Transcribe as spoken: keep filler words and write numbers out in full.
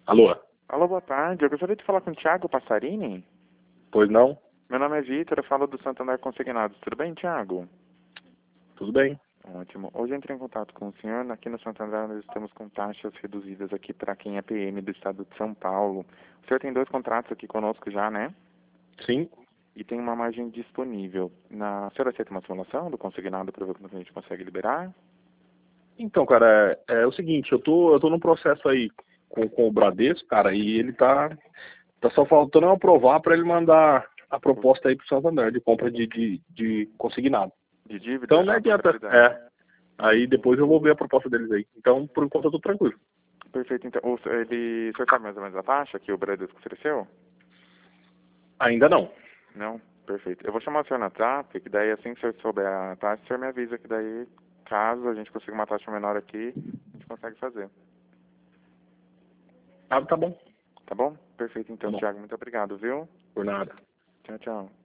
Alô? Alô, boa tarde. Eu gostaria de falar com o Thiago Passarini. Pois não? Meu nome é Vitor, eu falo do Santander Consignados. Tudo bem, Thiago? Tudo bem. Ótimo. Hoje eu entrei em contato com o senhor. Aqui no Santander nós estamos com taxas reduzidas aqui para quem é P M do estado de São Paulo. O senhor tem dois contratos aqui conosco já, né? Sim. E tem uma margem disponível. Na... O senhor aceita uma simulação do consignado para ver como a gente consegue liberar? Então, cara, é, é o seguinte, eu tô, eu tô num processo aí com, com o Bradesco, cara, e ele tá, tá só faltando eu aprovar para ele mandar a proposta aí pro Santander de compra de, de, de consignado. De dívida? Então, não Ah, adianta. contabilidade. É. Aí depois eu vou ver a proposta deles aí. Então, por enquanto eu tô tranquilo. Perfeito. Então, o, senhor- ele, o senhor sabe mais ou menos a taxa que o Bradesco ofereceu? Ainda não. Não? Perfeito. Eu vou chamar o senhor no WhatsApp, que daí assim que o senhor souber a taxa, o senhor me avisa que daí, caso a gente consiga uma taxa menor aqui, a gente consegue fazer. Ah, tá bom. Tá bom? Perfeito Tá então, bom. Thiago. Muito obrigado, viu? Por nada. Tchau, tchau.